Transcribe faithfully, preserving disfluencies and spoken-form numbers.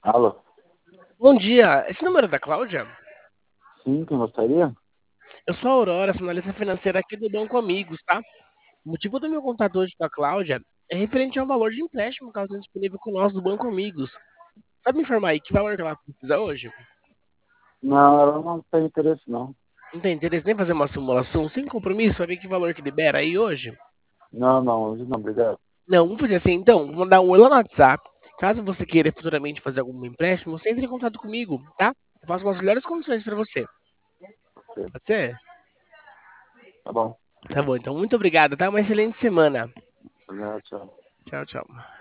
Alô? Bom dia, esse número é da Cláudia? Sim, quem gostaria? Eu sou a Aurora, sou analista financeira aqui do Banco Amigos, tá? O motivo do meu contato hoje com a Cláudia é referente ao valor de empréstimo que ela tem disponível com nós do Banco Amigos. Sabe me informar aí que valor que ela precisa hoje? Não, ela não tem interesse, não. Não tem interesse nem fazer uma simulação sem compromisso, pra ver que valor que libera aí hoje? Não, não, hoje não, obrigado. Não, vamos fazer assim então, vou mandar um oi lá no WhatsApp. Caso você queira futuramente fazer algum empréstimo, você entre em contato comigo, tá? Eu faço umas melhores condições pra você. Ok, Pode ser? tá bom. Tá bom, então muito obrigado, tá? Uma excelente semana. Obrigado, tchau. Tchau, tchau.